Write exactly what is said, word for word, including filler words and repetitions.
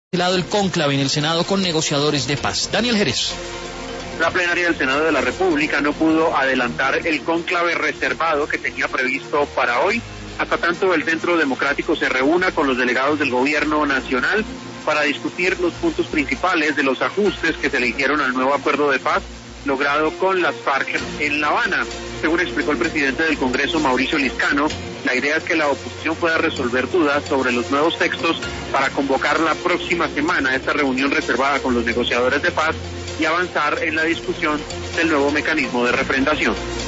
lado el cónclave en el Senado con negociadores de paz. Daniel Jerez. La plenaria del Senado de la República no pudo adelantar el cónclave reservado que tenía previsto para hoy, hasta tanto el Centro Democrático se reúna con los delegados del Gobierno Nacional para discutir los puntos principales de los ajustes que se le hicieron al nuevo acuerdo de paz logrado con las FARC en La Habana. Según explicó el presidente del Congreso, Mauricio Liscano, la idea es que la oposición pueda resolver dudas sobre los nuevos textos para convocar la próxima semana esta reunión reservada con los negociadores de paz y avanzar en la discusión del nuevo mecanismo de refrendación.